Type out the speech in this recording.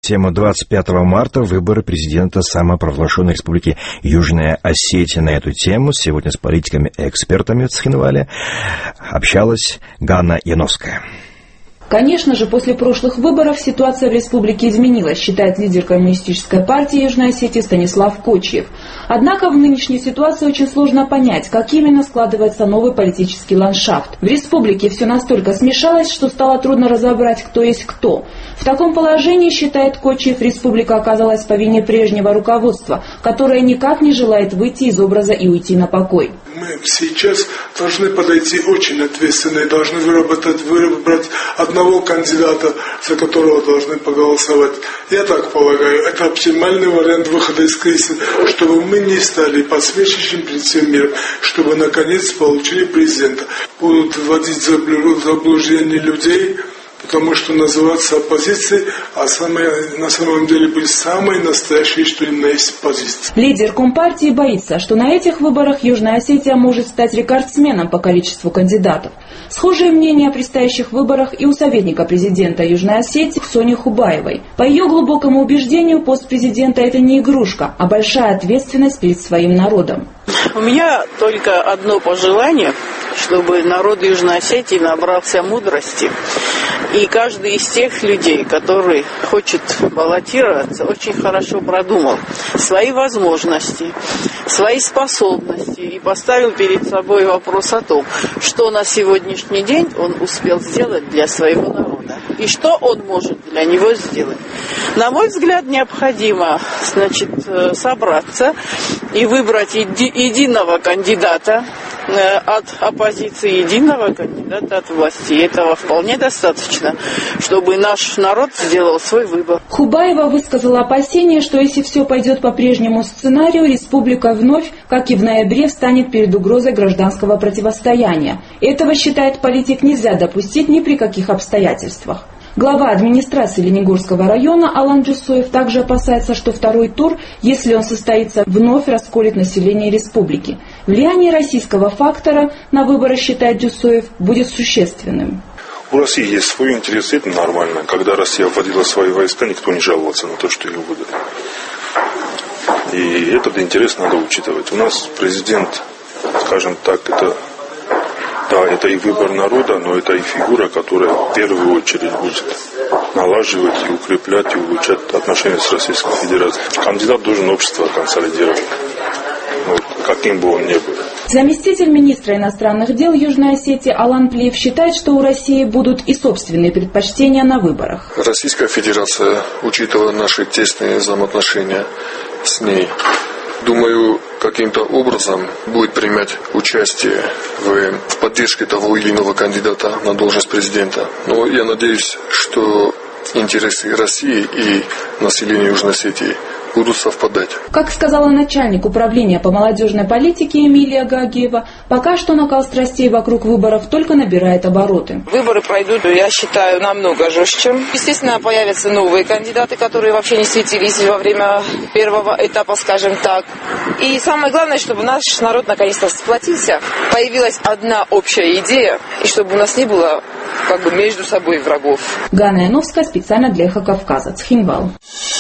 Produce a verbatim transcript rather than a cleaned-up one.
Тема двадцать пятого марта – выборы президента самопровозглашенной республики Южная Осетия. На эту тему сегодня с политиками и экспертами в Цхинвале общалась Ганна Яновская. Конечно же, после прошлых выборов ситуация в республике изменилась, считает лидер Коммунистической партии Южной Осетии Станислав Кочиев. Однако в нынешней ситуации очень сложно понять, как именно складывается новый политический ландшафт. В республике все настолько смешалось, что стало трудно разобрать, кто есть кто. В таком положении, считает Кочиев, республика оказалась по вине прежнего руководства, которое никак не желает выйти из образа и уйти на покой. Мы сейчас должны подойти очень ответственно и должны выработать, выбрать одного кандидата, за которого должны проголосовать. Я так полагаю, это оптимальный вариант выхода из кризиса, чтобы мы не стали посмешищем перед всем миром, чтобы наконец получили президента. Будут вводить в заблуждение людей, потому что называться оппозицией, а самое, на самом деле быть самой настоящей, что именно есть оппозиция. Лидер Компартии боится, что на этих выборах Южная Осетия может стать рекордсменом по количеству кандидатов. Схожее мнение о предстоящих выборах и у советника президента Южной Осетии Сони Хубаевой. По ее глубокому убеждению, пост президента – это не игрушка, а большая ответственность перед своим народом. У меня только одно пожелание, чтобы народ Южной Осетии набрался мудрости. И каждый из тех людей, который хочет баллотироваться, очень хорошо продумал свои возможности, свои способности и поставил перед собой вопрос о том, что на сегодняшний день он успел сделать для своего народа и что он может для него сделать. На мой взгляд, необходимо, значит, собраться и выбрать еди- единого кандидата от оппозиции, единого кандидата от власти. И этого вполне достаточно, чтобы наш народ сделал свой выбор. Хубаева высказала опасение, что если все пойдет по прежнему сценарию, республика вновь, как и в ноябре, встанет перед угрозой гражданского противостояния. Этого, считает политик, нельзя допустить ни при каких обстоятельствах. Глава администрации Ленигорского района Алан Джусоев также опасается, что второй тур, если он состоится, вновь расколет население республики. Влияние российского фактора на выборы, считает Джусоев, будет существенным. У России есть свои интересы, это нормально. Когда Россия вводила свои войска, никто не жаловался на то, что ее выдали. И этот интерес надо учитывать. У нас президент, скажем так, это... Да, это и выбор народа, но это и фигура, которая в первую очередь будет налаживать и укреплять и улучшать отношения с Российской Федерацией. Кандидат должен общество консолидировать, вот, каким бы он ни был. Заместитель министра иностранных дел Южной Осетии Алан Плиев считает, что у России будут и собственные предпочтения на выборах. Российская Федерация, учитывая наши тесные взаимоотношения с ней, думаю, каким-то образом будет принимать участие в, в поддержке того или иного кандидата на должность президента. Но я надеюсь, что интересы России и населения Южной Осетии будут совпадать. Как сказала начальник управления по молодежной политике Эмилия Гагиева, пока что накал страстей вокруг выборов только набирает обороты. Выборы пройдут, я считаю, намного жестче. Естественно, появятся новые кандидаты, которые вообще не светились во время первого этапа, скажем так. И самое главное, чтобы наш народ наконец-то сплотился, появилась одна общая идея, и чтобы у нас не было как бы между собой врагов. Ганна Яновская специально для «Эхо Кавказа», Цхинвал.